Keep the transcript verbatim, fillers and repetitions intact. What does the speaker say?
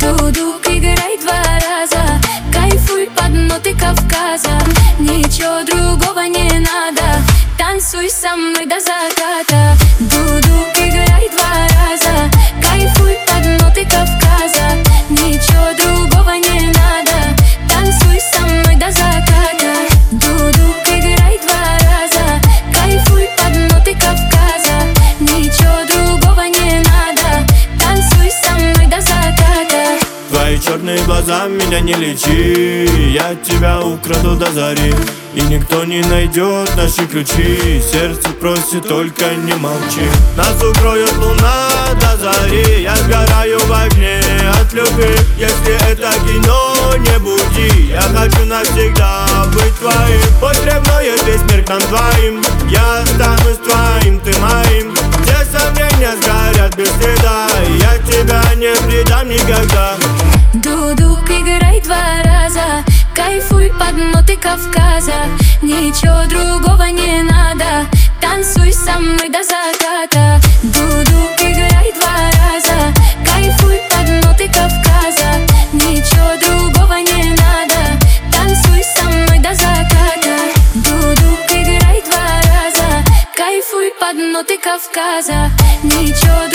Дудук, играй два раза, кайфуй под ноты Кавказа. Ничего другого не надо, танцуй со мной до заката. Дудук, играй два раза, кайфуй под ноты Кавказа. Ничего другого не надо, танцуй со мной до заката. Дудук, играй два раза, кайфуй под ноты Кавказа. Ничего другого не надо, танцуй со мной до заката. Твои черные глаза меня не лечи, я тебя украду до зари, и никто не найдет наши ключи. Сердце просит, только не молчи. Нас укроет луна до зари, я сгораю в огне от любви. Если это кино, не буди, я хочу навсегда быть твоим. Потребное весь мир к нам двоим, я останусь твоим, ты моим. Все сомнения сгорят без следа, я тебя не предам никогда. Дудук, играй два раза, кайфуй под ноты Кавказа. Ничего другого не надо, танцуй со мной до заката. Дудук, играй два раза, кайфуй под ноты Кавказа. Ничего другого не надо, танцуй со мной до заката. Дудук, играй два раза, кайфуй под ноты Кавказа. Ничего